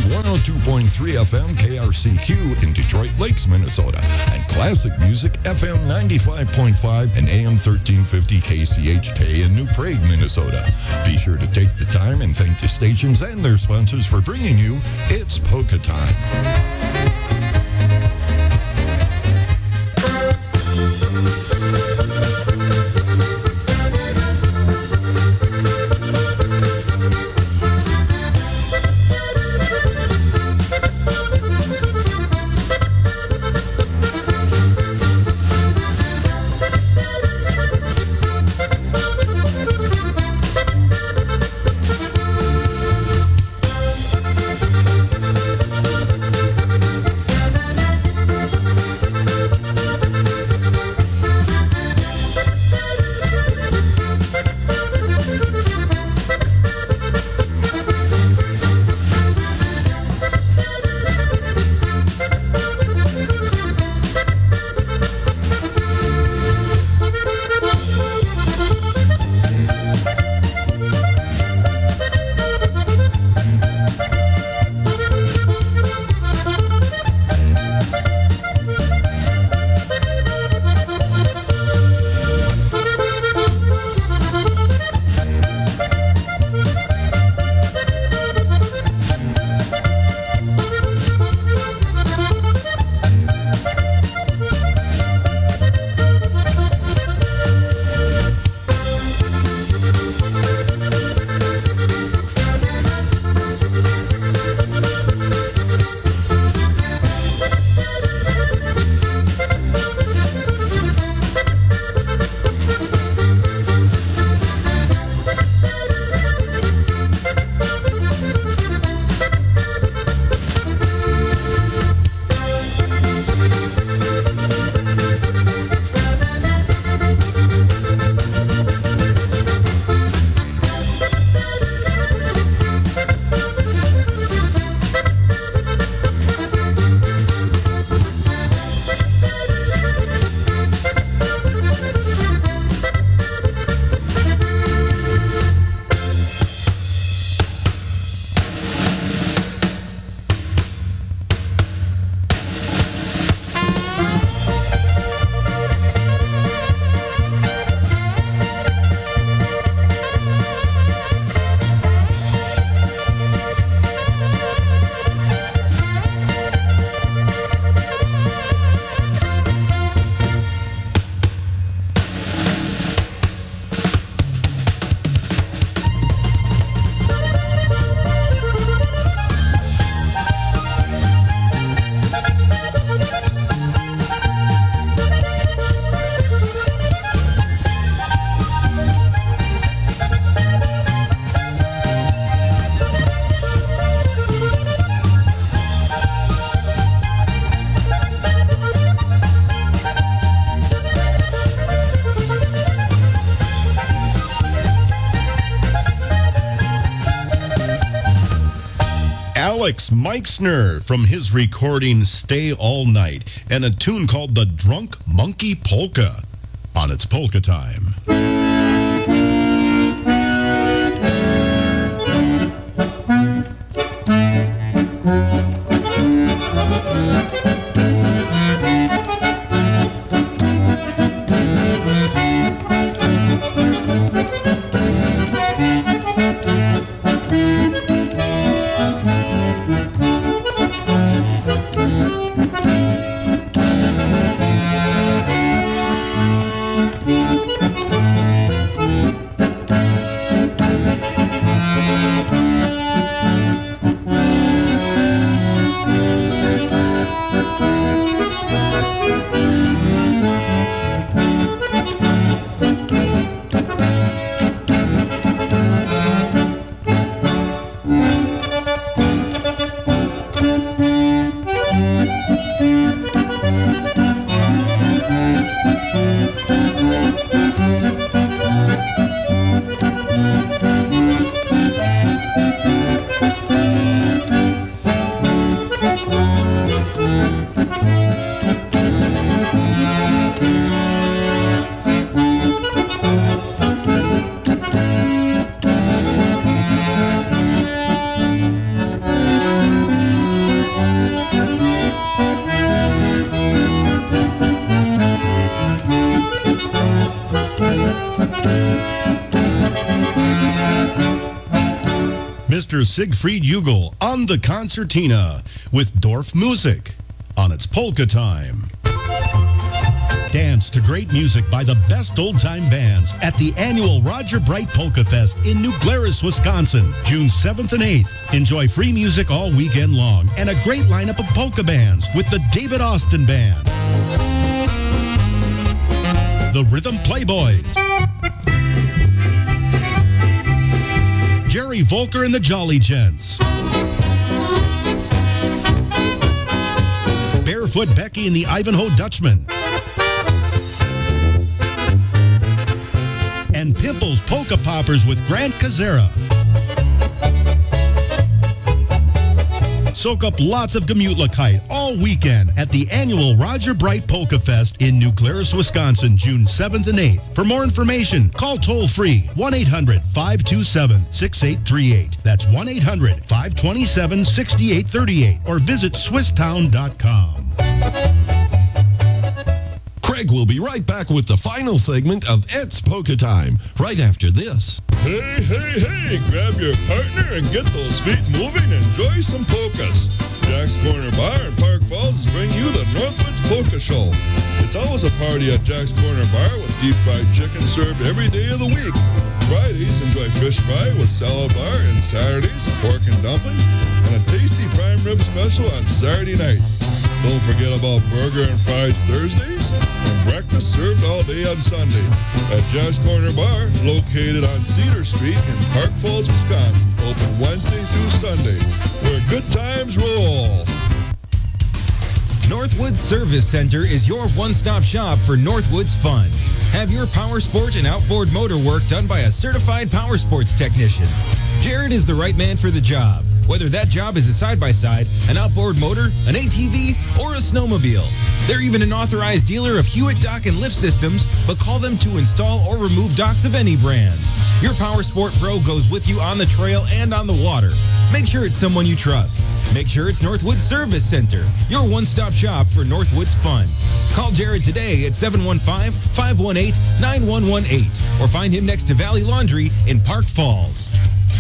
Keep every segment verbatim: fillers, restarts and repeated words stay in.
one oh two point three F M K R C Q in Detroit Lakes, Minnesota, and Classic Music F M ninety-five point five and A M thirteen fifty K C H K in New Prague, Minnesota. Be sure to take the time and thank the stations and their sponsors for bringing you It's Polka Time. Alex Meixner from his recording Stay All Night, and a tune called The Drunk Monkey Polka on It's Polka Time. Mister Siegfried Jugel on the concertina with Dorf Music on its polka time. Dance to great music by the best old-time bands at the annual Roger Bright Polka Fest in New Glarus, Wisconsin, June seventh and eighth. Enjoy free music all weekend long and a great lineup of polka bands with the David Austin Band, the Rhythm Playboys, Jerry Volker and the Jolly Gents, Barefoot Becky and the Ivanhoe Dutchman, and Pimples Polka Poppers with Grant Kazera. Soak up lots of Gemütlichkeit all weekend at the annual Roger Bright Polka Fest in New Glarus, Wisconsin, June seventh and eighth. For more information, call toll-free one eight hundred, five two seven, six eight three eight. That's one eight hundred, five two seven, six eight three eight or visit swiss town dot com. Craig will be right back with the final segment of It's Polka Time, right after this. Hey, hey, hey, grab your partner and get those feet moving and enjoy some polkas. Jack's Corner Bar in Park Falls bring you the Northwoods Polka Show. It's always a party at Jack's Corner Bar with deep fried chicken served every day of the week. Fridays, enjoy fish fry with salad bar, and Saturdays, pork and dumplings, and a tasty prime rib special on Saturday night. Don't forget about burger and fries Thursdays, and breakfast served all day on Sunday at Jack's Corner Bar, located on Cedar Street in Park Falls, Wisconsin. Open Wednesday through Sunday, where good times roll. Northwoods Service Center is your one-stop shop for Northwoods fun. Have your power sport and outboard motor work done by a certified power sports technician. Jared is the right man for the job, whether that job is a side-by-side, an outboard motor, an A T V, or a snowmobile. They're even an authorized dealer of Hewitt dock and lift systems, but call them to install or remove docks of any brand. Your power sport pro goes with you on the trail and on the water. Make sure it's someone you trust. Make sure it's Northwoods Service Center, your one-stop shop for Northwoods fun. Call Jared today at seven one five, five one eight, nine one one eight or find him next to Valley Laundry in Park Falls.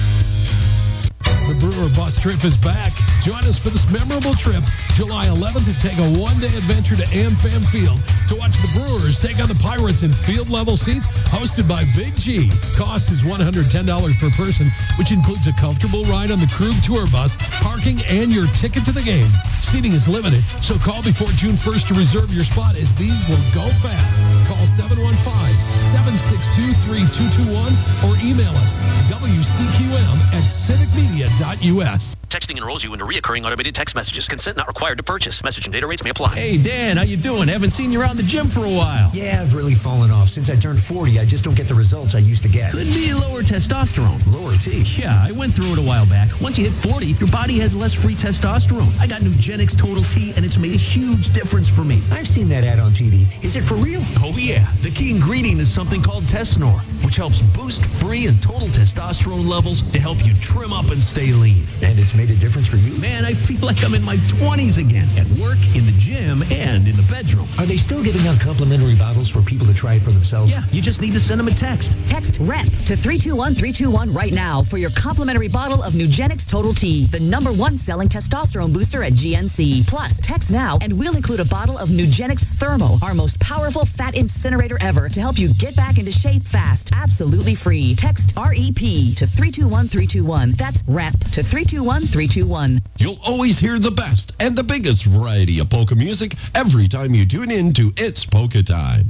The Brewer Bus Trip is back. Join us for this memorable trip, July eleventh, to take a one-day adventure to AmFam Field to watch the Brewers take on the Pirates in field-level seats hosted by Big G. Cost is one hundred ten dollars per person, which includes a comfortable ride on the Krug Tour Bus, parking, and your ticket to the game. Seating is limited, so call before June first to reserve your spot, as these will go fast. Call seven one five, seven six two, three two two one or email us W C Q M at civic media dot U S. Texting enrolls you into reoccurring automated text messages. Consent not required to purchase. Message and data rates may apply. Hey, Dan, how you doing? Haven't seen you around the gym for a while. Yeah, I've really fallen off. Since I turned forty, I just don't get the results I used to get. Could be lower testosterone. Lower T? Yeah, I went through it a while back. Once you hit forty, your body has less free testosterone. I got Nugenix Total T, and it's made a huge difference for me. I've seen that ad on T V. Is it for real? Oh, yeah. The key ingredient is something called Tesnor, which helps boost free and total testosterone levels to help you trim up and stay lean. And it's made a difference for you? Man, I feel like I'm in my twenties again, at work, in the gym, and in the bedroom. Are they still giving out complimentary bottles for people to try it for themselves? Yeah, you just need to send them a text. Text REP to three two one three two one right now for your complimentary bottle of Nugenix Total T, the number one selling testosterone booster at G N C. Plus, text now and we'll include a bottle of Nugenix Thermo, our most powerful fat incinerator ever, to help you get back into shape fast. Absolutely free. Text R E P to three two one three two one. That's REP to three two one three two one. You'll always hear the best and the biggest variety of polka music every time you tune in to It's Polka Time.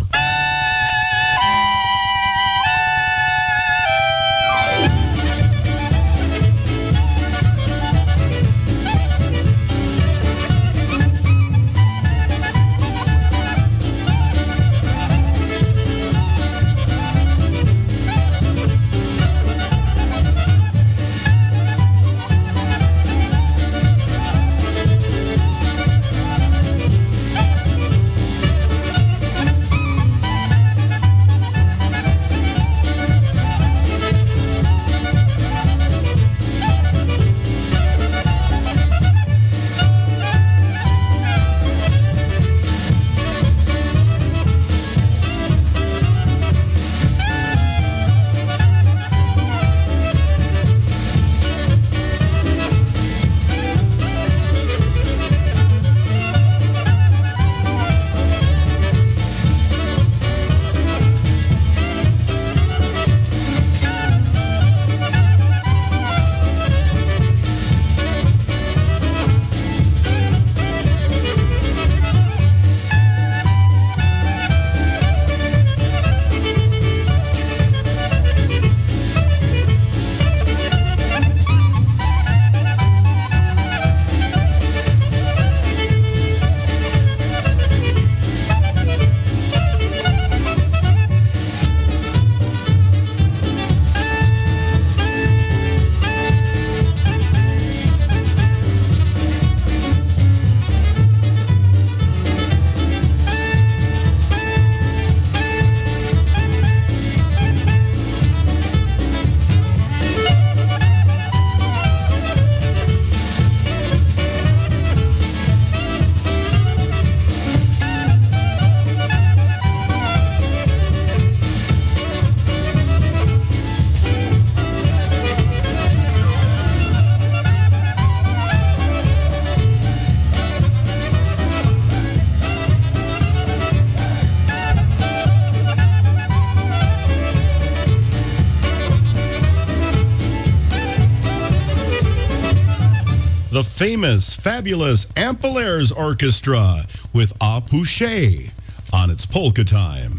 the famous, fabulous Ampalaires Orchestra with A Pouche on its Polka Time.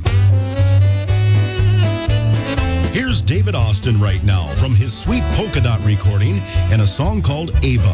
Here's David Austin right now from his Sweet Polka Dot recording and a song called Ava.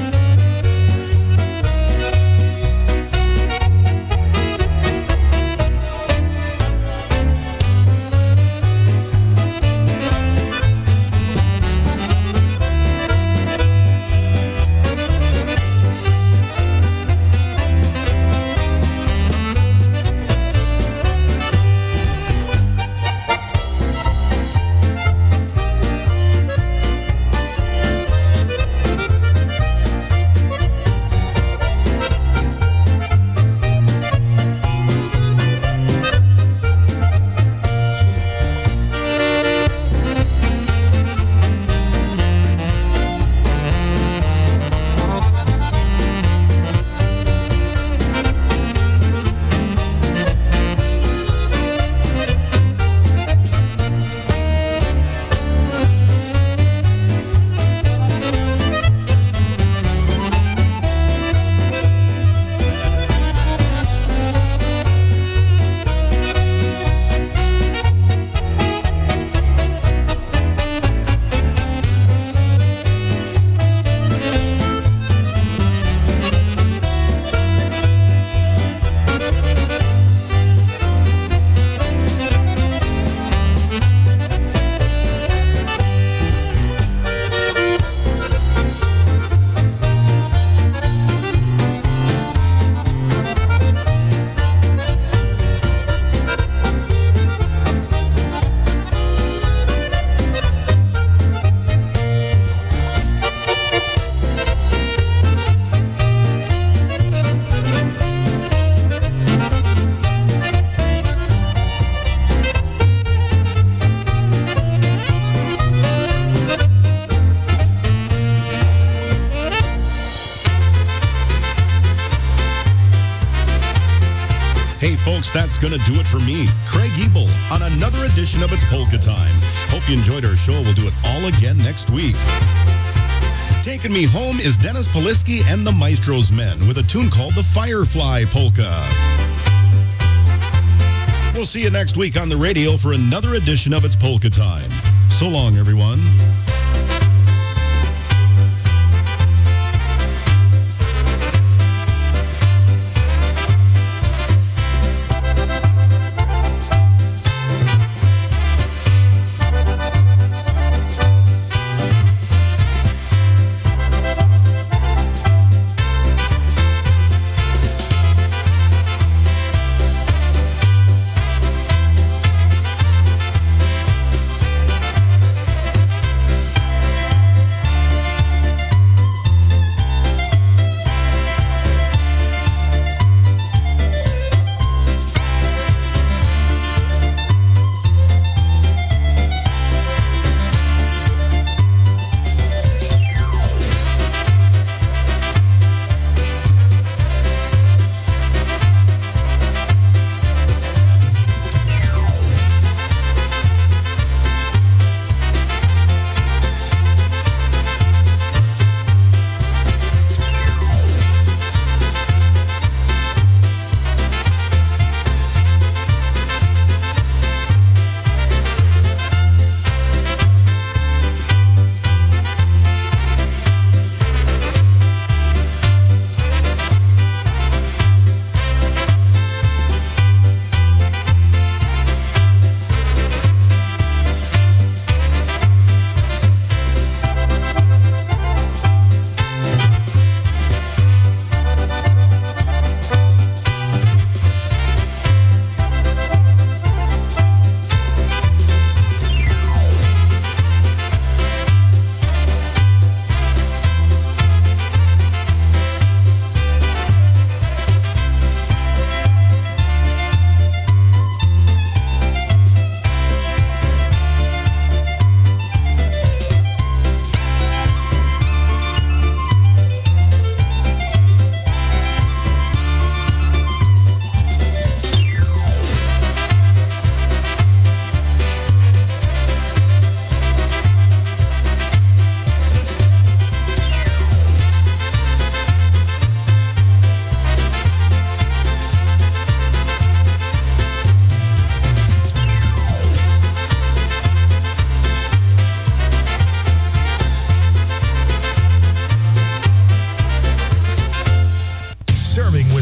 That's going to do it for me, Craig Ebel, on another edition of It's Polka Time. Hope you enjoyed our show. We'll do it all again next week. Taking me home is Dennis Polisky and the Maestro's Men with a tune called the Firefly Polka. We'll see you next week on the radio for another edition of It's Polka Time. So long, everyone.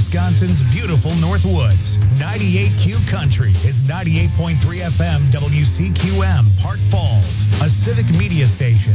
Wisconsin's beautiful Northwoods. ninety-eight Q Country is ninety-eight point three F M W C Q M, Park Falls, a civic media station.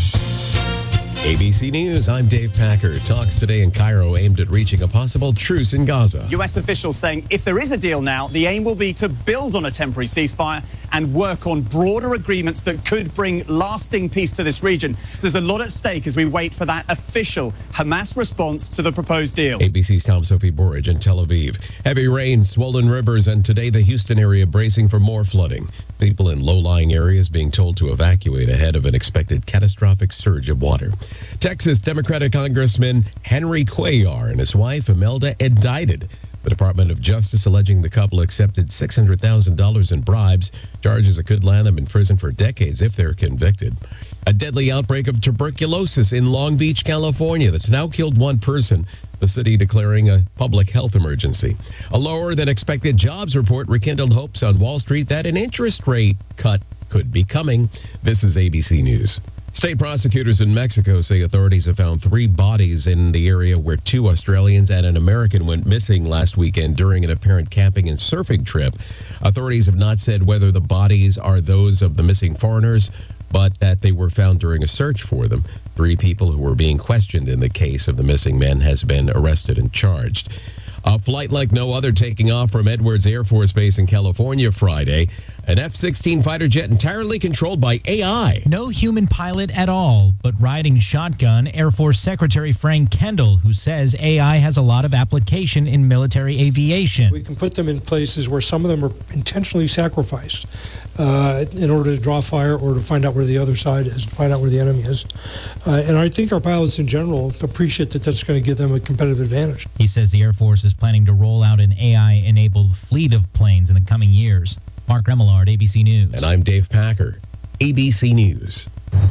A B C News, I'm Dave Packer. Talks today in Cairo aimed at reaching a possible truce in Gaza. U S officials saying if there is a deal now, the aim will be to build on a temporary ceasefire and work on broader agreements that could bring lasting peace to this region. There's a lot at stake as we wait for that official Hamas response to the proposed deal. A B C's Tom Sophie Borage in Tel Aviv. Heavy rain, swollen rivers, and today the Houston area bracing for more flooding. People in low-lying areas being told to evacuate ahead of an expected catastrophic surge of water. Texas Democratic Congressman Henry Cuellar and his wife Imelda indicted. The Department of Justice alleging the couple accepted six hundred thousand dollars in bribes, charges that could land them in prison for decades if they're convicted. A deadly outbreak of tuberculosis in Long Beach, California that's now killed one person, the city declaring a public health emergency. A lower than expected jobs report rekindled hopes on Wall Street that an interest rate cut could be coming. This is A B C News. State prosecutors in Mexico say authorities have found three bodies in the area where two Australians and an American went missing last weekend during an apparent camping and surfing trip. Authorities have not said whether the bodies are those of the missing foreigners, but that they were found during a search for them. Three people who were being questioned in the case of the missing men has been arrested and charged. A flight like no other taking off from Edwards Air Force Base in California Friday. An F sixteen fighter jet entirely controlled by A I. No human pilot at all, but riding shotgun, Air Force Secretary Frank Kendall, who says A I has a lot of application in military aviation. We can put them in places where some of them are intentionally sacrificed uh, in order to draw fire or to find out where the other side is, find out where the enemy is. Uh, and I think our pilots in general appreciate that that's going to give them a competitive advantage. He says the Air Force is planning to roll out an A I-enabled fleet of planes in the coming years. Mark Remillard, A B C News. And I'm Dave Packer, A B C News.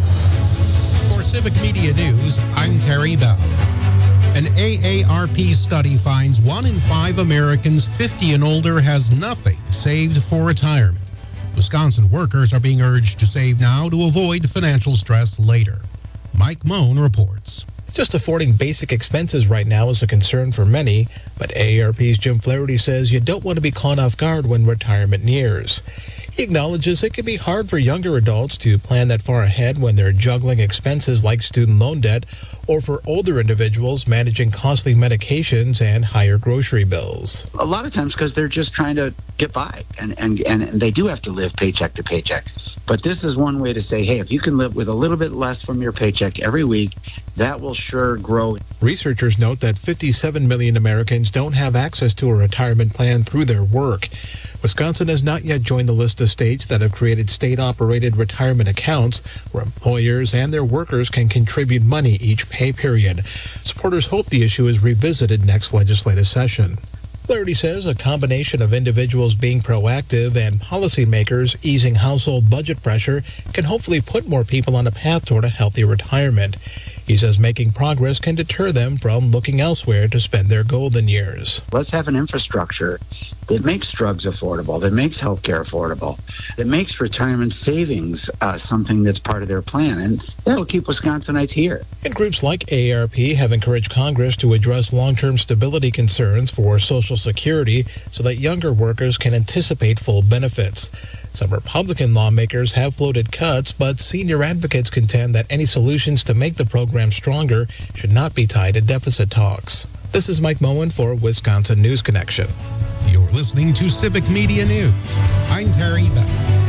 For Civic Media News, I'm Terry Bell. An A A R P study finds one in five Americans fifty and older has nothing saved for retirement. Wisconsin workers are being urged to save now to avoid financial stress later. Mike Moan reports. Just affording basic expenses right now is a concern for many, but A A R P's Jim Flaherty says you don't want to be caught off guard when retirement nears. He acknowledges it can be hard for younger adults to plan that far ahead when they're juggling expenses like student loan debt, or for older individuals managing costly medications and higher grocery bills. A lot of times because they're just trying to get by, and, and, and they do have to live paycheck to paycheck. But this is one way to say, hey, if you can live with a little bit less from your paycheck every week, that will sure grow. Researchers note that fifty-seven million Americans don't have access to a retirement plan through their work. Wisconsin has not yet joined the list of states that have created state-operated retirement accounts where employers and their workers can contribute money each pay period. Supporters hope the issue is revisited next legislative session. Flaherty says a combination of individuals being proactive and policymakers easing household budget pressure can hopefully put more people on a path toward a healthy retirement. He says making progress can deter them from looking elsewhere to spend their golden years. Let's have an infrastructure that makes drugs affordable, that makes healthcare affordable, that makes retirement savings uh, something that's part of their plan. And that'll keep Wisconsinites here. And groups like A A R P have encouraged Congress to address long-term stability concerns for Social Security so that younger workers can anticipate full benefits. Some Republican lawmakers have floated cuts, but senior advocates contend that any solutions to make the program stronger should not be tied to deficit talks. This is Mike Moen for Wisconsin News Connection. You're listening to Civic Media News. I'm Terry Beck.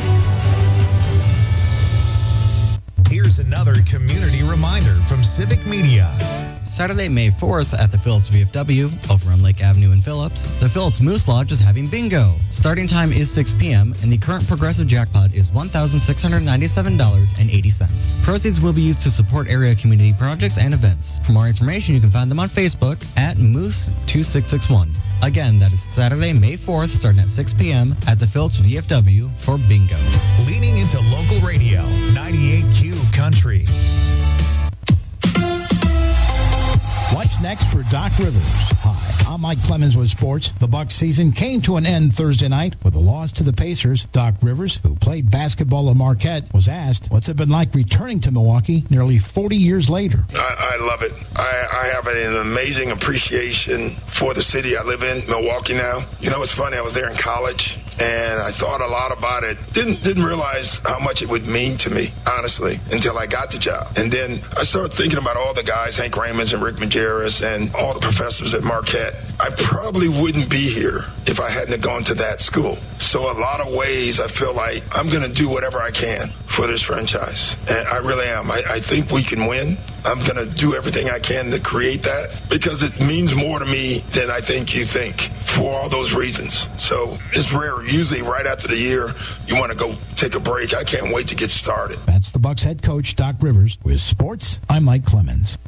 Here's another community reminder from Civic Media. Saturday, May fourth at the Phillips V F W over on Lake Avenue in Phillips, the Phillips Moose Lodge is having bingo. Starting time is six p.m. and the current progressive jackpot is one thousand six hundred ninety-seven dollars and eighty cents. Proceeds will be used to support area community projects and events. For more information, you can find them on Facebook at Moose two six six one. Again, that is Saturday, May fourth, starting at six p.m. at the Phillips V F W for bingo. Leaning into local radio, ninety-eight Q Country. Watch next for Doc Rivers. Hi, I'm Mike Clemens with sports. The Bucs season came to an end Thursday night with a loss to the Pacers. Doc Rivers, who played basketball at Marquette, was asked, what's it been like returning to Milwaukee nearly forty years later? I, I love it. I, I have an amazing appreciation for the city I live in, Milwaukee now. You know, it's funny, I was there in college, and I thought a lot about it. Didn't didn't realize how much it would mean to me, honestly, until I got the job. And then I started thinking about all the guys, Hank Raymonds and Rick Majerus, and all the professors at Marquette. I probably wouldn't be here if I hadn't gone to that school. So a lot of ways I feel like I'm going to do whatever I can for this franchise. And I really am. I, I think we can win. I'm going to do everything I can to create that because it means more to me than I think you think for all those reasons. So it's rare. Usually right after the year, you want to go take a break. I can't wait to get started. That's the Bucs head coach, Doc Rivers. With sports, I'm Mike Clemens.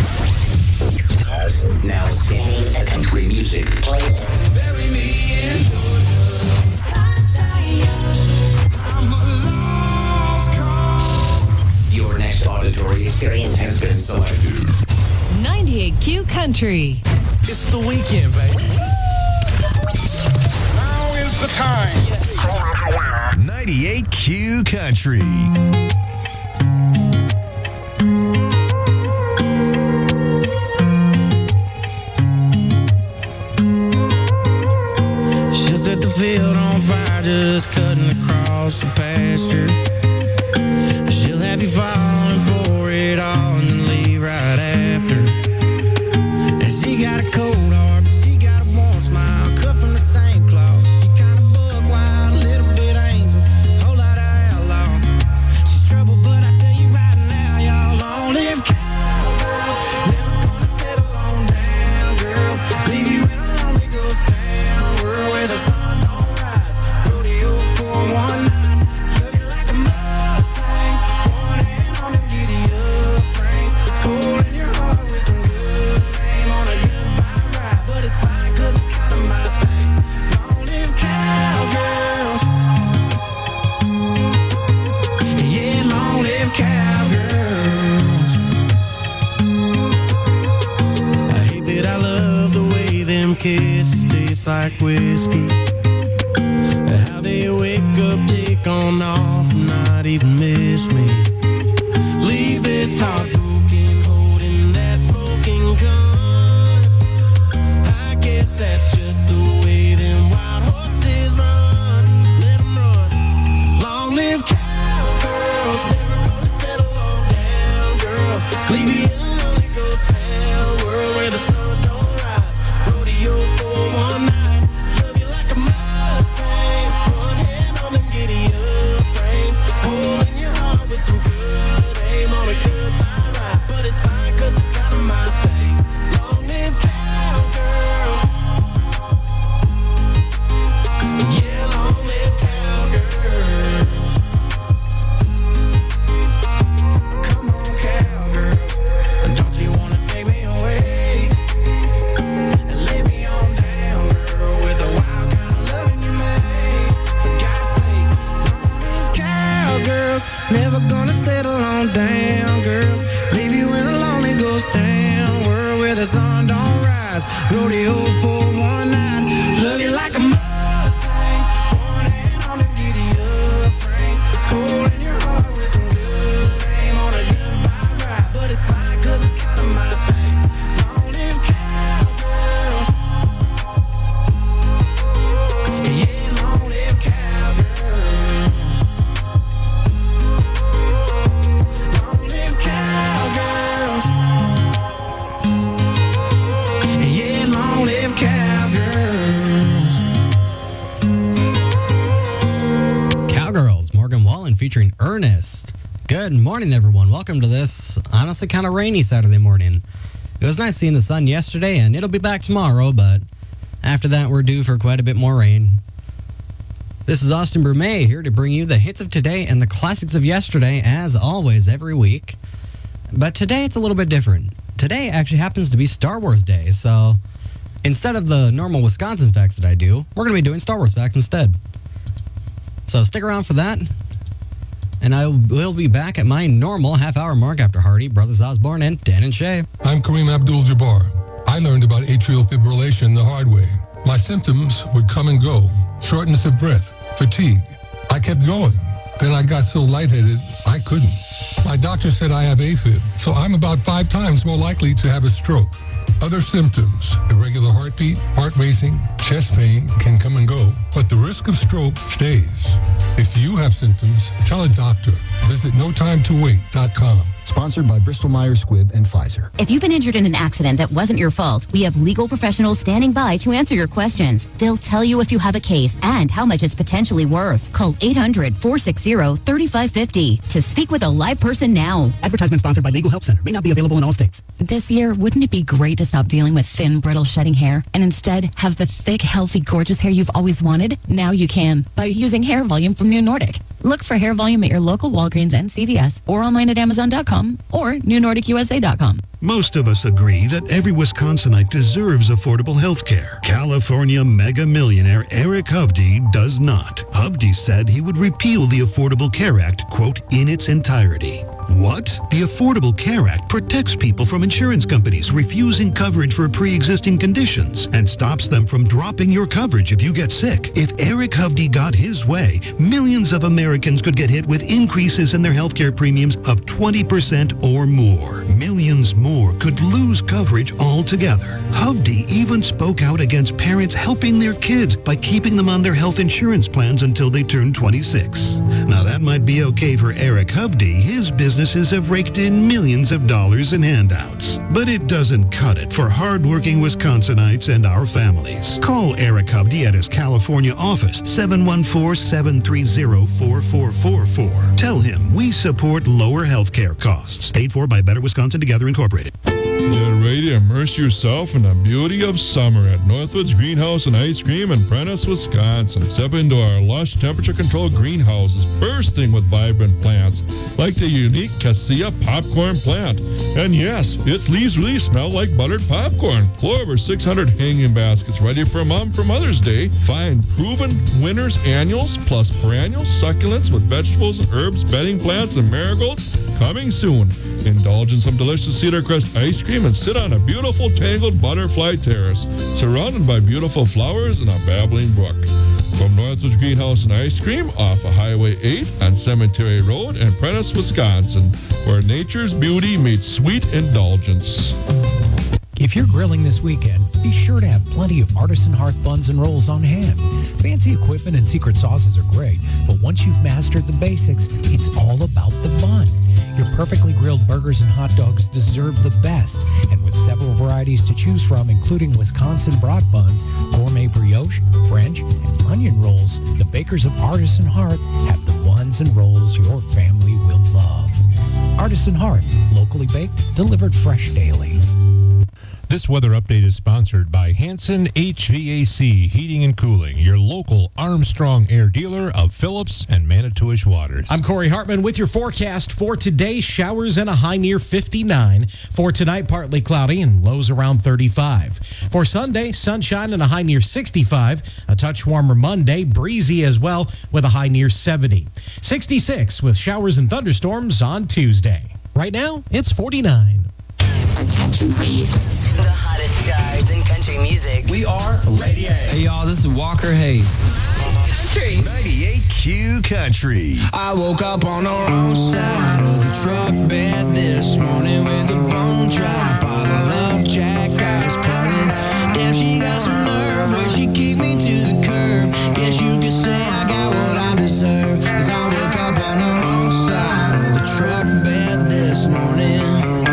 Now singing the country music playlist. Bury me in Your next auditory experience has been selected. ninety-eight Q Country. It's the weekend, baby. Now is the time. ninety-eight Q Country. She'll set the field on fire, just cutting across the pasture. She'll have you falling for it all and then leave right after. And she got a cold heart, but she got a warm smile, cut from the same cloth. She kind of buck wild, a little bit angel, whole lot of outlaw. She's trouble, but I tell you right now, y'all long live cowgirls. Never gonna settle on down, girls. Leave you in a lonely ghost town world where the sun don't rise. Rodeo for one night. Kisses taste like whiskey. How they wake up, take on off, not even miss me. Leave this heartbroken, holding that smoking gun. I guess that's just the way them wild horses run. Let them run. Long live cowgirls, never gonna settle on down, girls. Leave you in a lonely ghost town world where the sun don't rise. Rodeo for one night, love you like a Mustang. One hand on them giddy up reins, hole in your heart with some good aim on a goodbye ride. But it's fine 'cause it's kind of my thing. Long live cowgirls. Yeah, long live cowgirls. Come on, cowgirl, don't you wanna take me away? Lay me on down, girl, with a wild kind of loving you made. For God's sake, long live cowgirls. Never gonna settle on down, girls. Leave you in a lonely ghost town world where the sun don't rise. Rodeo for one night, love you like a Mustang. One hand on them giddy up reins, hole in your heart with some good aim on a goodbye ride. But it's fine 'cause it's kind of my thing. Long live cowgirls. Yeah, long live cowgirls. Long live cowgirls. Yeah, long live cowgirls. Cowgirls, Morgan Wallen featuring Ernest. Good morning, everyone. Welcome to this honestly kind of rainy Saturday morning. It was nice seeing the sun yesterday, and it'll be back tomorrow, but after that, we're due for quite a bit more rain. This is Austin Brumet here to bring you the hits of today and the classics of yesterday, as always, every week. But today, it's a little bit different. Today actually happens to be Star Wars Day, so instead of the normal Wisconsin facts that I do, we're going to be doing Star Wars facts instead. So stick around for that. And I will be back at my normal half-hour mark after Hardy, Brothers Osborne, and Dan and Shay. I'm Kareem Abdul-Jabbar. I learned about atrial fibrillation the hard way. My symptoms would come and go. Shortness of breath, fatigue. I kept going. Then I got so lightheaded, I couldn't. My doctor said I have AFib, so I'm about five times more likely to have a stroke. Other symptoms, irregular heartbeat, heart racing, chest pain can come and go, but the risk of stroke stays. If you have symptoms, tell a doctor. Visit no time to wait dot com. Sponsored by Bristol Myers Squibb and Pfizer. If you've been injured in an accident that wasn't your fault, we have legal professionals standing by to answer your questions. They'll tell you if you have a case and how much it's potentially worth. Call eight hundred, four six zero, three five five zero to speak with a live person now. Advertisement sponsored by Legal Help Center. May not be available in all states. This year, wouldn't it be great to stop dealing with thin, brittle, shedding hair and instead have the thick, healthy, gorgeous hair you've always wanted? Now you can by using Hair Volume from New Nordic. Look for Hair Volume at your local Walgreens and C V S or online at amazon dot com or new nordic u s a dot com. Most of us agree that every Wisconsinite deserves affordable health care. California mega millionaire Eric Hovde does not. Hovde said he would repeal the Affordable Care Act, quote, in its entirety. What? The Affordable Care Act protects people from insurance companies refusing coverage for pre-existing conditions and stops them from dropping your coverage if you get sick. If Eric Hovde got his way, millions of Americans could get hit with increases in their health care premiums of twenty percent or more. Millions more could lose coverage altogether. Hovde even spoke out against parents helping their kids by keeping them on their health insurance plans until they turn twenty-six. Now that might be okay for Eric Hovde. His businesses have raked in millions of dollars in handouts. But it doesn't cut it for hardworking Wisconsinites and our families. Call Eric Hovde at his California office, seven one four, seven three zero, four four four four. Tell him we support lower health care costs. Paid for by Better Wisconsin Together Incorporated. Get ready to immerse yourself in the beauty of summer at Northwoods Greenhouse and Ice Cream in Prentice, Wisconsin. Step into our lush temperature-controlled greenhouses bursting with vibrant plants like the unique Cassia popcorn plant. And yes, its leaves really smell like buttered popcorn. For over six hundred hanging baskets ready for Mom for Mother's Day. Find proven winners annuals plus perennials, succulents with vegetables and herbs, bedding plants, and marigolds coming soon. Indulge in some delicious Cedar Crest ice cream and sit on a beautiful tangled butterfly terrace surrounded by beautiful flowers and a babbling brook. From Northwoods Greenhouse and Ice Cream off of Highway eight on Cemetery Road in Prentice, Wisconsin, where nature's beauty meets sweet indulgence. If you're grilling this weekend, be sure to have plenty of Artisan Hearth buns and rolls on hand. Fancy equipment and secret sauces are great, but once you've mastered the basics, it's all about the bun. Your perfectly grilled burgers and hot dogs deserve the best. And with several varieties to choose from, including Wisconsin brat buns, gourmet brioche, French, and onion rolls, the bakers of Artisan Hearth have the buns and rolls your family will love. Artisan Hearth, locally baked, delivered fresh daily. This weather update is sponsored by Hanson H V A C Heating and Cooling, your local Armstrong Air dealer of Phillips and Manitowish Waters. I'm Corey Hartman with your forecast for today. Showers and a high near fifty-nine. For tonight, partly cloudy and lows around thirty-five. For Sunday, sunshine and a high near sixty-five. A touch warmer Monday, breezy as well with a high near seventy. sixty-six with showers and thunderstorms on Tuesday. Right now, it's forty-nine. Attention please. The hottest stars in country music. We are Lady A. Hey y'all, this is Walker Hayes. Country. ninety-eight Q Country. I woke up on the wrong side of the truck bed this morning with a bone dry bottle of Jack Ice pouring. Damn, she got some nerve where she kicked me to the curb. Guess you could say I got what I deserve. Cause I woke up on the wrong side of the truck bed this morning.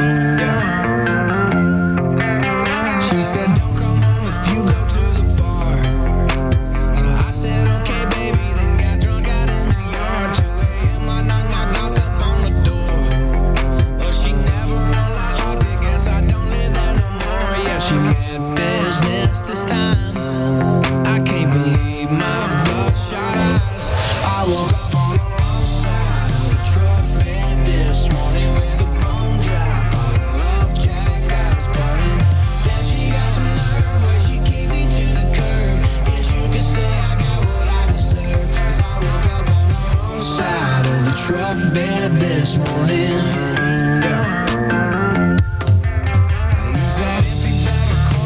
She said, don't come home if you go to the bar. So I said, okay, baby, then got drunk out in the yard. two a.m. I knock, knock, knocked up on the door. Well, she never unlocked it, guess I don't live there no more. Yeah, she meant business this time. I can't believe my bloodshot eyes. I woke up on the wrong side of the truck bed this morning with a bone dry bottle of Jack Ice burning. Then she got some nerve where she kicked me to the curb. Guess you could say I got what I deserve. Cause I woke up on the wrong side of the truck bed this morning. Yeah. I use that empty bag of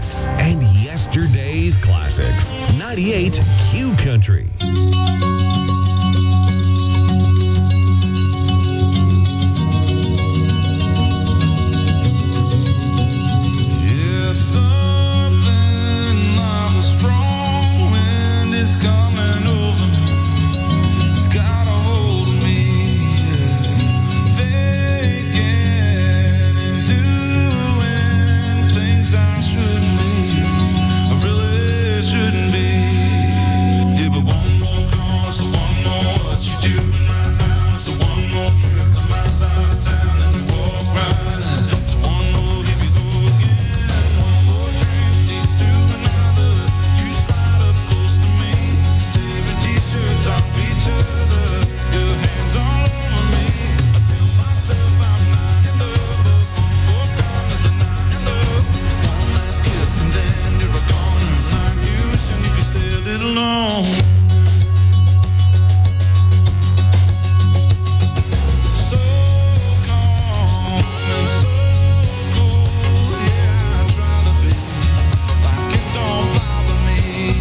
favorites and yesterday's classics. ninety-eight Q Country. Coming over me, it's got a hold of me, thinking and doing things I shouldn't be, I really shouldn't be. Yeah, but one more call, so one more what you doing right now, so one more trip to my side of town, and we walk right, so one more, here we go again, one more drink leads to another, you slide up close to me, t-shirts off each other, your hands all over me. I tell myself I'm not in love, but one more time is a not in love. One last kiss and then you're gone, and I'm you wishing you could stay a little longer. So calm and so cool, yeah, I try to be like it don't bother me.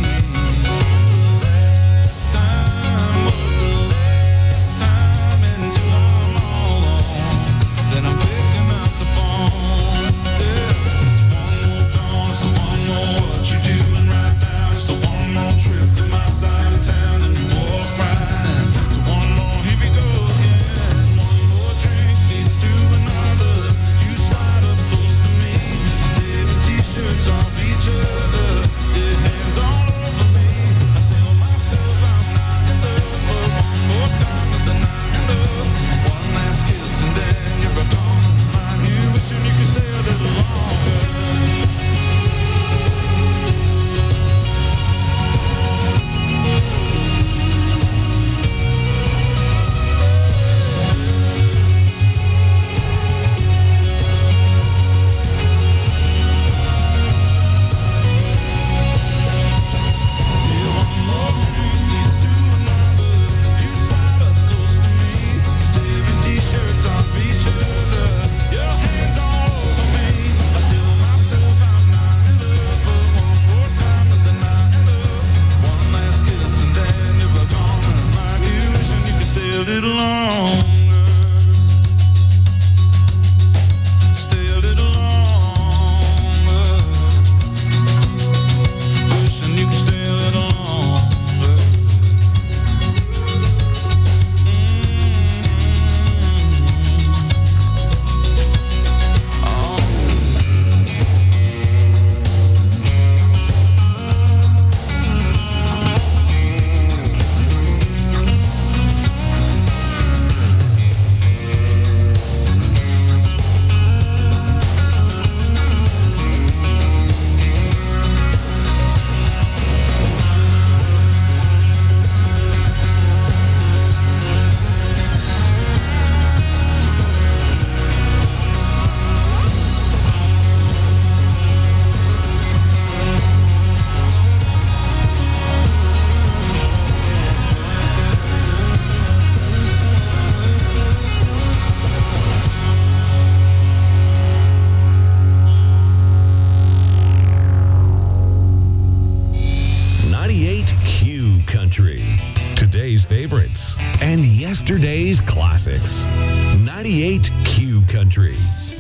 favorites and yesterday's classics. ninety-eight Q Country.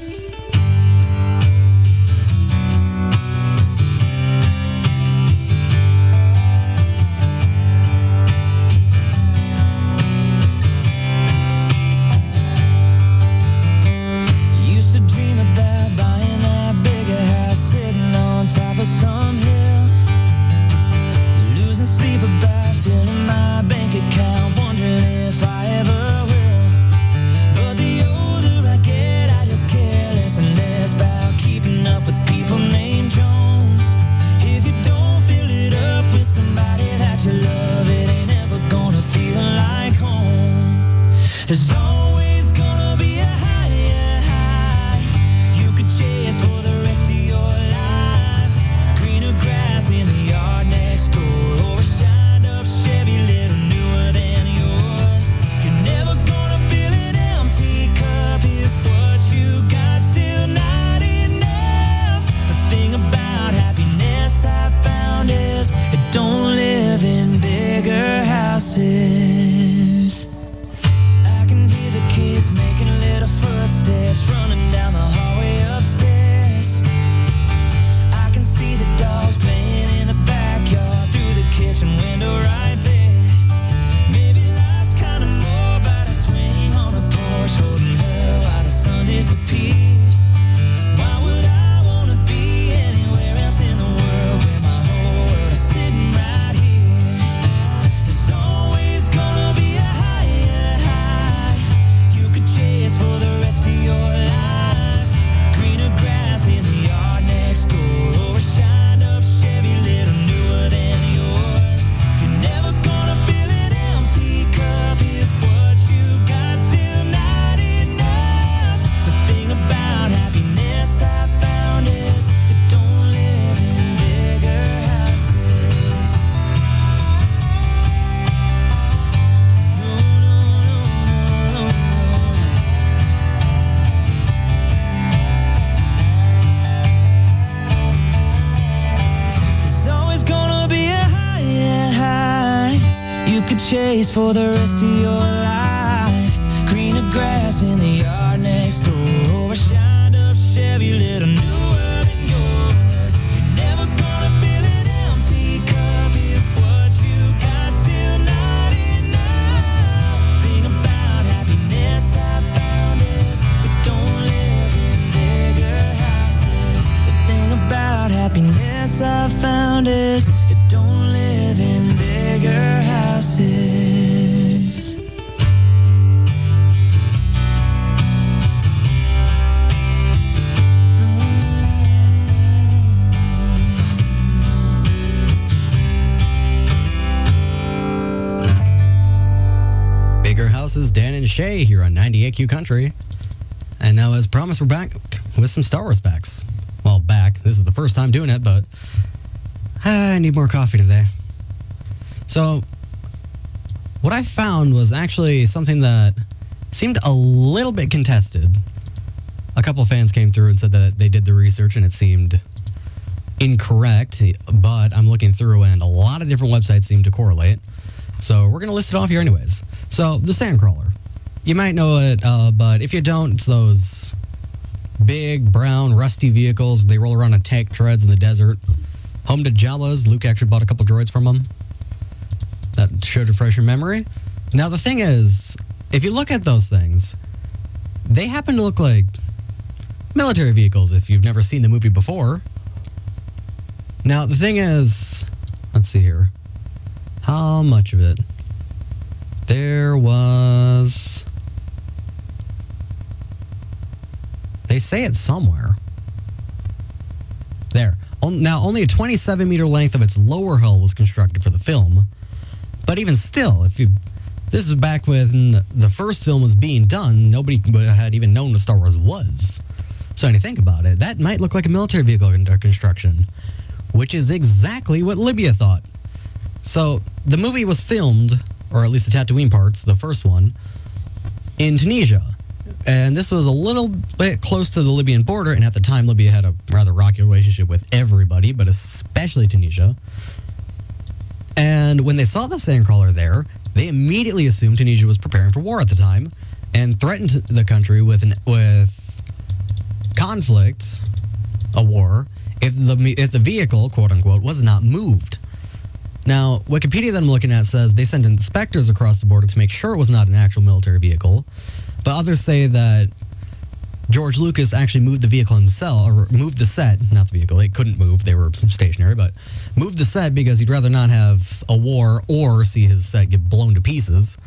Some hill, losing sleep about filling my bank account, wondering if I ever will. But the older I get, I just care less and less about keeping up with people named Jones. If you don't fill it up with somebody that you love, it ain't ever gonna feel like home. There's always gonna be a higher high you could chase for the rest of your life. Grass in the yard next door, or a shined up Chevy little newer than yours. You're never gonna fill an empty cup if what you got still not enough. The thing about happy chase for the rest of your life. Greener grass in the yard next door, a shined up Chevy, little newer than yours. You're never gonna fill an empty cup if what you got still not enough. Thing about happiness I found is it don't live in bigger houses. The thing about happiness I found is it don't live in bigger houses. Bigger Houses, Dan and Shay here on ninety-eight Q Country. And now, as promised, we're back with some Star Wars facts. Well, back. This is the first time doing it, but I need more coffee today. So, what I found was actually something that seemed a little bit contested. A couple fans came through and said that they did the research and it seemed incorrect, but I'm looking through and a lot of different websites seem to correlate. So we're going to list it off here anyways. So, the Sandcrawler. You might know it, uh, but if you don't, it's those big, brown, rusty vehicles. They roll around on tank treads in the desert. Home to Jawas. Luke actually bought a couple droids from them. That should refresh your memory. Now, the thing is, if you look at those things, they happen to look like military vehicles if you've never seen the movie before. Now, the thing is, let's see here. How much of it? There was... They say it's somewhere. There. Now, only a twenty-seven meter length of its lower hull was constructed for the film. But even still, if you... This was back when the first film was being done. Nobody had even known what Star Wars was. So when you think about it, that might look like a military vehicle under construction. Which is exactly what Libya thought. So, the movie was filmed, or at least the Tatooine parts, the first one, in Tunisia. And this was a little bit close to the Libyan border, and at the time, Libya had a rather rocky relationship with everybody, but especially Tunisia. And when they saw the Sandcrawler there, they immediately assumed Tunisia was preparing for war at the time, and threatened the country with an, with conflict, a war, if the if the vehicle, quote unquote, was not moved. Now, Wikipedia that I'm looking at says they sent inspectors across the border to make sure it was not an actual military vehicle, but others say that George Lucas actually moved the vehicle himself, or moved the set, not the vehicle, they couldn't move, they were stationary, but moved the set because he'd rather not have a war or see his set get blown to pieces.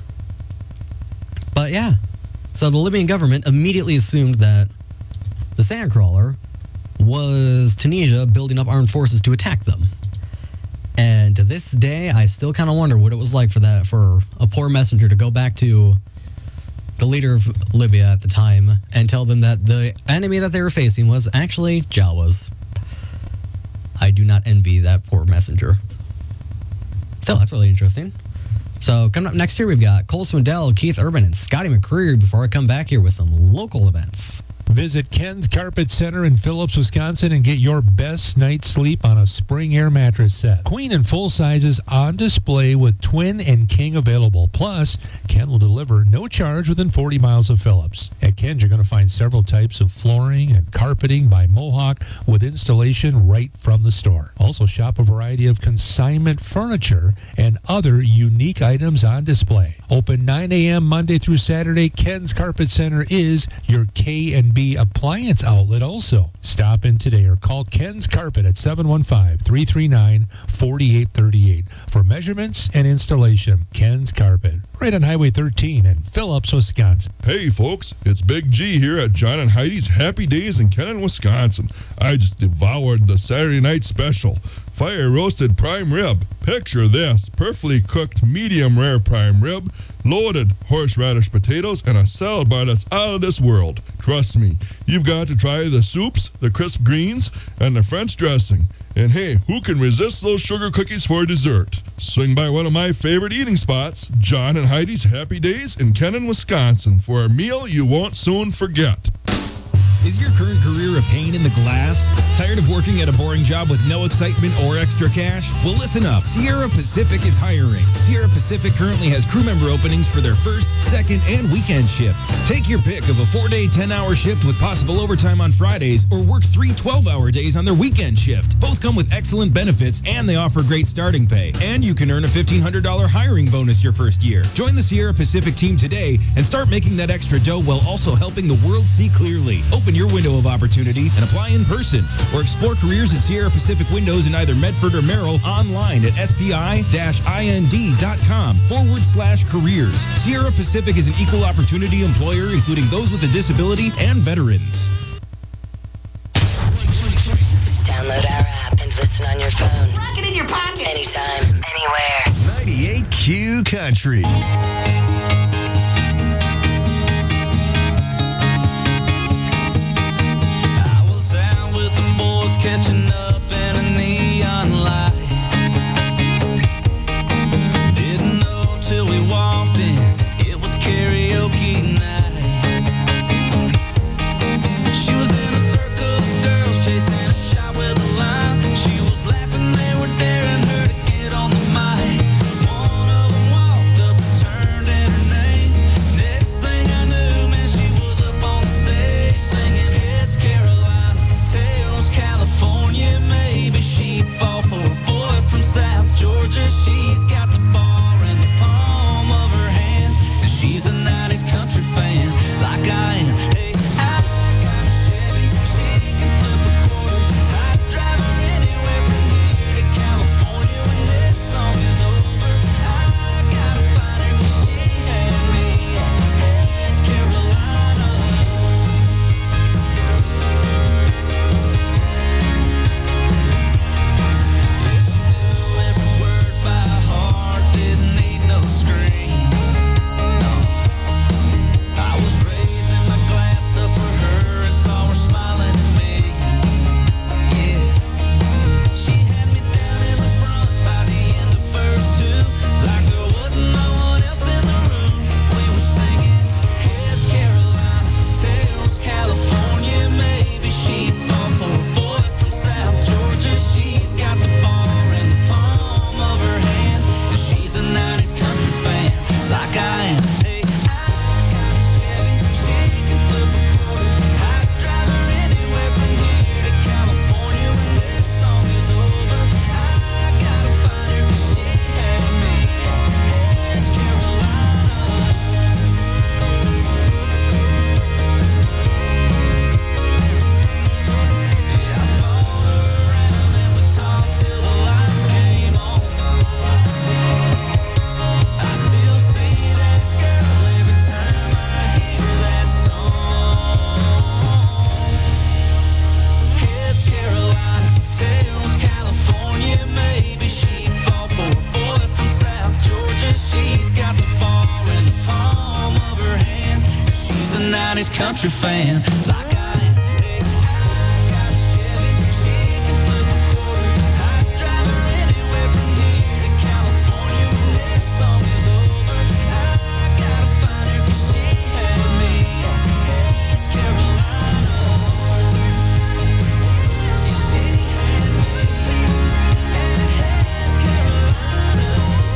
But yeah, so the Libyan government immediately assumed that the Sandcrawler was Tunisia building up armed forces to attack them. And to this day, I still kind of wonder what it was like for that, for a poor messenger to go back to the leader of Libya at the time and tell them that the enemy that they were facing was actually Jawas. I do not envy that poor messenger. So that's really interesting. So coming up next year, we've got Cole Swindell, Keith Urban, and Scotty McCreery before I come back here with some local events. Visit Ken's Carpet Center in Phillips, Wisconsin and get your best night's sleep on a Spring Air mattress set. Queen and full sizes on display with twin and king available. Plus, Ken will deliver no charge within forty miles of Phillips. At Ken's, you're going to find several types of flooring and carpeting by Mohawk with installation right from the store. Also, shop a variety of consignment furniture and other unique items on display. Open nine a.m. Monday through Saturday, Ken's Carpet Center is your K and B appliance outlet also. Stop in today or call Ken's Carpet at seven one five, three three nine, four eight three eight for measurements and installation. Ken's Carpet, right on Highway thirteen in Phillips, Wisconsin. Hey folks, it's Big G here at John and Heidi's Happy Days in Kennon, Wisconsin. I just devoured the Saturday night special. Fire roasted prime rib. Picture this, perfectly cooked medium rare prime rib, loaded horseradish potatoes, and a salad bar that's out of this world. Trust me, you've got to try the soups, the crisp greens, and the French dressing. And hey, who can resist those sugar cookies for dessert? Swing by one of my favorite eating spots, John and Heidi's Happy Days in Kennon, Wisconsin, for a meal you won't soon forget. Is your current career a pain in the glass? Tired of working at a boring job with no excitement or extra cash? Well, listen up. Sierra Pacific is hiring. Sierra Pacific currently has crew member openings for their first, second, and weekend shifts. Take your pick of a four-day, ten-hour shift with possible overtime on Fridays, or work three twelve-hour days on their weekend shift. Both come with excellent benefits, and they offer great starting pay. And you can earn a fifteen hundred dollars hiring bonus your first year. Join the Sierra Pacific team today and start making that extra dough while also helping the world see clearly. Open your window of opportunity and apply in person, or explore careers at Sierra Pacific Windows in either Medford or Merrill online at spi-ind.com forward slash careers. Sierra Pacific is an equal opportunity employer, including those with a disability and veterans. Download our app and listen on your phone. Rock it in your pocket. Anytime, anywhere. ninety-eight Q Country. Catching up in a neon light. Didn't know till we walked in, it was karaoke night. She was in a circle of girls chasing a shot with a line. She was laughing, they were daring her to get on the mic. One of them walked up and turned in her name. Next thing I knew, man, she was up on the stage singing Heads Carolina, Tails California. Maybe she'd fall for a boy from South Georgia. She's got the bar in the palm of her hand, and she's a nineties country fan like I am. Hey, I got a Chevy, she can flip a quarter. I'd drive her anywhere from here to California when this song is over. I gotta find her 'cause she had me at Heads Carolina. Country fan like I am. Hey, I got a Chevy, she can flip a quarter. I'd drive her anywhere from here to California when this song is over. I gotta find her 'cause she had me at Heads Carolina. Yeah, she had me at Heads Carolina.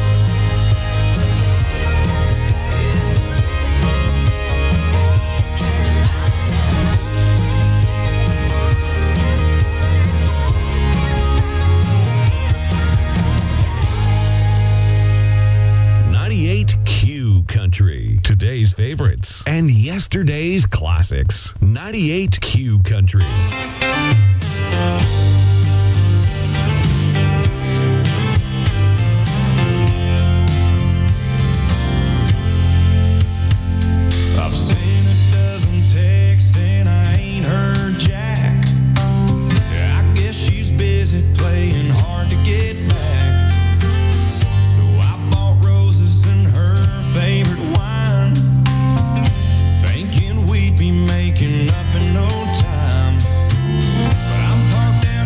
ninety-eight Q Country. Today's favorites and yesterday's classics. ninety-eight Q Country. I've seen a dozen texts and I ain't heard jack. I guess she's busy playing hard to get back. So I bought roses and her favorite wine, thinking we'd be making up in no time. But I'm parked down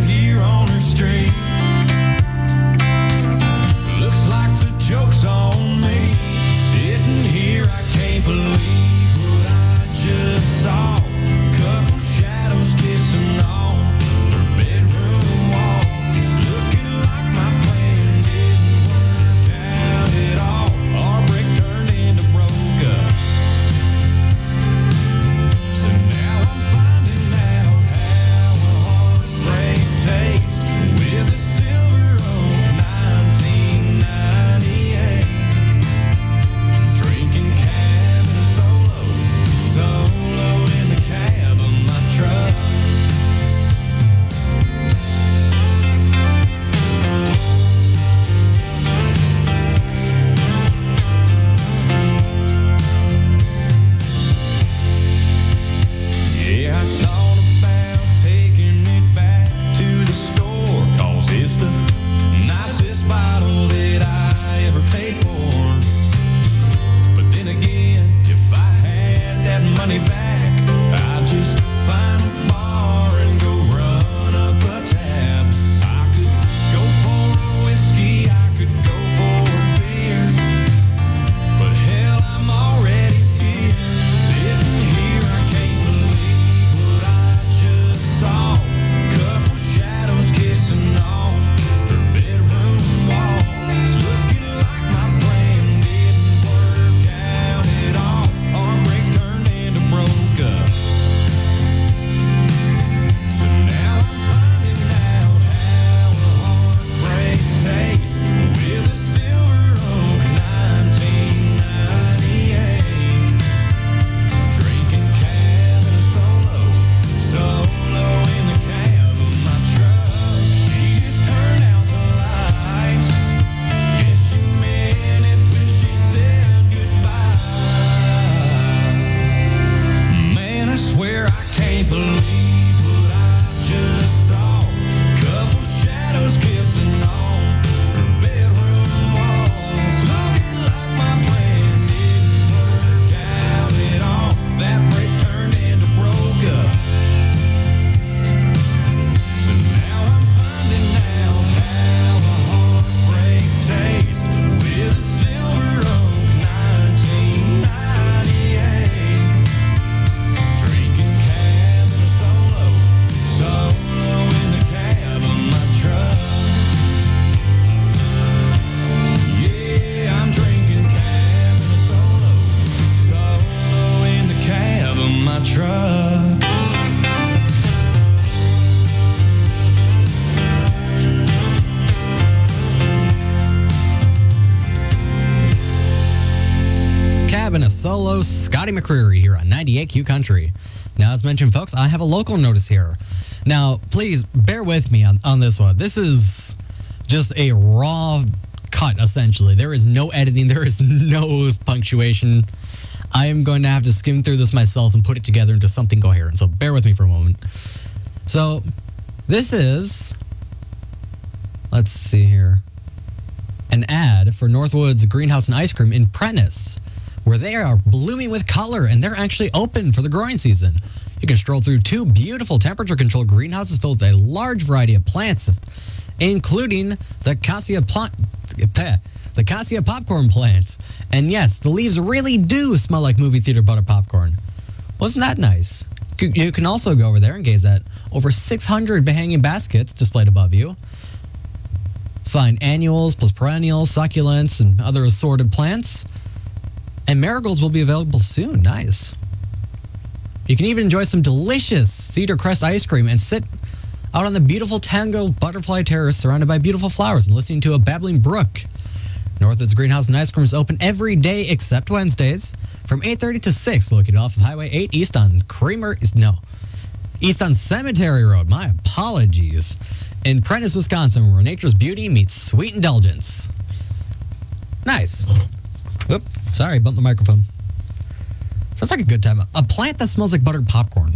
Solo, Scotty McCreery here on ninety-eight Q Country. Now, as mentioned, folks, I have a local notice here. Now, please bear with me on, on this one. This is just a raw cut, essentially. There is no editing. There is no punctuation. I am going to have to skim through this myself and put it together into something coherent. So bear with me for a moment. So this is, let's see here, an ad for Northwood's Greenhouse and Ice Cream in Prentice, where they are blooming with color and they're actually open for the growing season. You can stroll through two beautiful temperature-controlled greenhouses filled with a large variety of plants, including the cassia plant, the cassia popcorn plant. And yes, the leaves really do smell like movie theater butter popcorn. Wasn't that nice? You can also go over there and gaze at over six hundred hanging baskets displayed above you. Find annuals plus perennials, succulents, and other assorted plants. And marigolds will be available soon. Nice. You can even enjoy some delicious Cedar Crest ice cream and sit out on the beautiful Tango Butterfly Terrace surrounded by beautiful flowers and listening to a babbling brook. Northwood's Greenhouse and Ice Cream is open every day except Wednesdays from eight thirty to six, located off of Highway eight east on Creamer, no, east on Cemetery Road. My apologies. In Prentice, Wisconsin, where nature's beauty meets sweet indulgence. Nice. Whoop, sorry, bumped the microphone. Sounds like a good time. A plant that smells like buttered popcorn.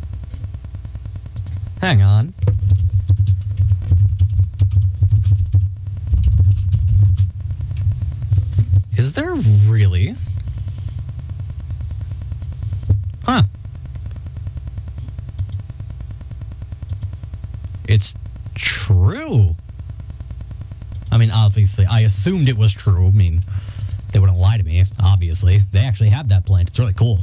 Hang on. Is there really? Huh. It's true. I mean, obviously, I assumed it was true. I mean, they wouldn't lie to me, obviously. They actually have that plant. It's really cool.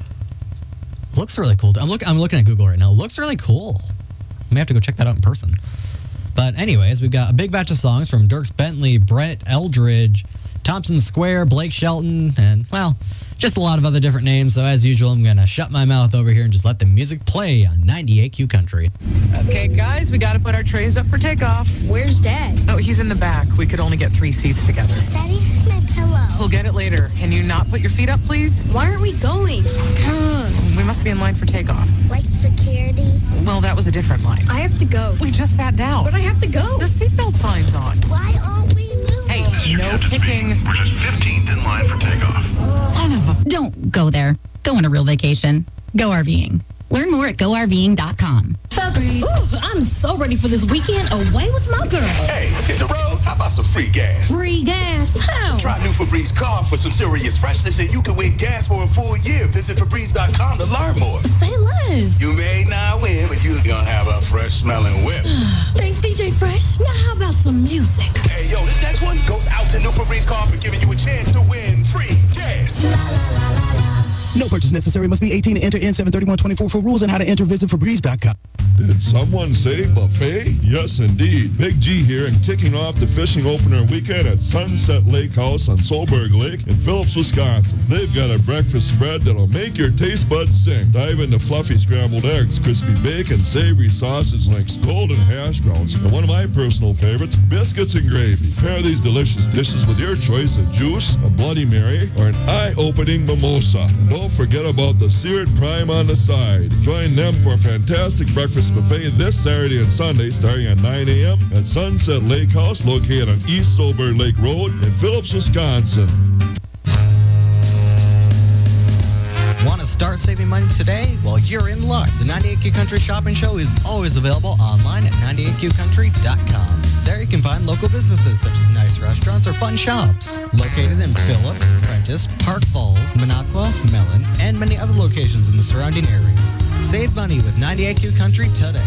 Looks really cool. I'm, look, I'm looking at Google right now. Looks really cool. I may have to go check that out in person. But anyways, we've got a big batch of songs from Dierks Bentley, Brett Eldridge, Thompson Square, Blake Shelton, and, well, just a lot of other different names. So as usual, I'm going to shut my mouth over here and just let the music play on ninety-eight Q Country. Okay, guys, we got to put our trays up for takeoff. Where's Dad? Oh, he's in the back. We could only get three seats together. Daddy has my pillow. We'll get it later. Can you not put your feet up, please? Why aren't we going? We must be in line for takeoff. Like security? Well, that was a different line. I have to go. We just sat down. But I have to go. The seatbelt sign's on. Why aren't we moving? Hey, no kicking. We're just fifteenth in line for takeoff. Son of a... Don't go there. Go on a real vacation. Go RVing. Learn more at go R V ing dot com. Febreze. Ooh, I'm so ready for this weekend away with my girl. Hey, hit the road. How about some free gas? Free gas? How? Try new Febreze car for some serious freshness and you can win gas for a full year. Visit Febreze dot com to learn more. Say less. You may not win, but you're gonna have a fresh smelling whip. Thanks, D J Fresh. Now how about some music? Hey, yo, this next one goes out to new Febreze car for giving you a chance to win free gas. La, la, la, la, la. No purchase necessary. Must be eighteen to enter in seven thirty-one twenty-four for rules and how to enter. Visit Febreze dot com. Did someone say buffet? Yes, indeed. Big G here and kicking off the fishing opener weekend at Sunset Lake House on Solberg Lake in Phillips, Wisconsin. They've got a breakfast spread that'll make your taste buds sing. Dive into fluffy scrambled eggs, crispy bacon, savory sausage links, golden hash browns, and one of my personal favorites, biscuits and gravy. Pair these delicious dishes with your choice of juice, a Bloody Mary, or an eye-opening mimosa. And don't forget about the seared prime on the side. Join them for a fantastic breakfast buffet this Saturday and Sunday starting at nine a.m. at Sunset Lake House located on East Solberg Lake Road in Phillips, Wisconsin. Want to start saving money today? Well, you're in luck. The ninety-eight Q Country Shopping Show is always available online at ninety-eight Q country dot com. There you can find local businesses such as nice restaurants or fun shops located in Phillips, Prentice, Park Falls, Minocqua, Mellon, and many other locations in the surrounding areas. Save money with ninety-eight Q Country today.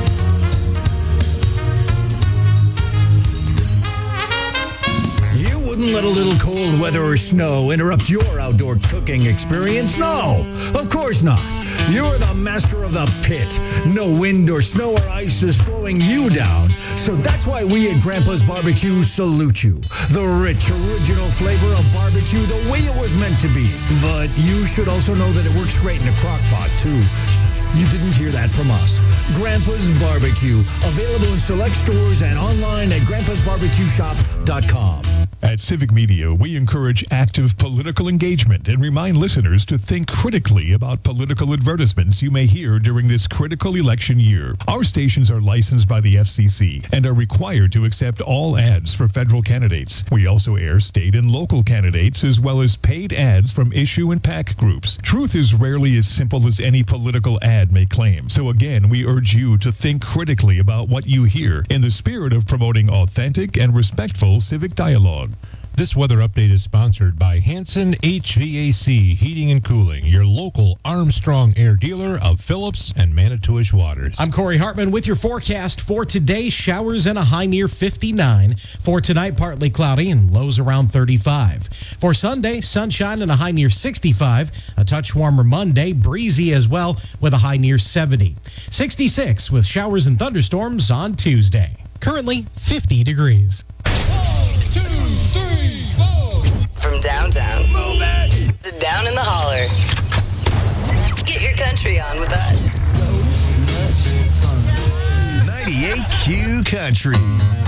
You wouldn't let a little cold weather or snow interrupt your outdoor cooking experience? No, of course not. You're the master of the pit. No wind or snow or ice is slowing you down. So that's why we at Grandpa's Barbecue salute you. The rich, original flavor of barbecue the way it was meant to be. But you should also know that it works great in a crock pot, too. You didn't hear that from us. Grandpa's Barbecue. Available in select stores and online at grandpas barbecue shop dot com. At Civic Media, we encourage active political engagement and remind listeners to think critically about political advertisements you may hear during this critical election year. Our stations are licensed by the F C C and are required to accept all ads for federal candidates. We also air state and local candidates as well as paid ads from issue and PAC groups. Truth is rarely as simple as any political ad may claim. So again, we urge you to think critically about what you hear in the spirit of promoting authentic and respectful civic dialogue. This weather update is sponsored by Hanson H V A C Heating and Cooling, your local Armstrong Air dealer of Phillips and Manitowish Waters. I'm Corey Hartman with your forecast for today. Showers and a high near fifty-nine. For tonight, partly cloudy and lows around thirty-five. For Sunday, sunshine and a high near sixty-five. A touch warmer Monday, breezy as well with a high near seventy. sixty-six with showers and thunderstorms on Tuesday. Currently fifty degrees. From downtown Move it. to down in the holler. Get your country on with us. ninety-eight Q Country.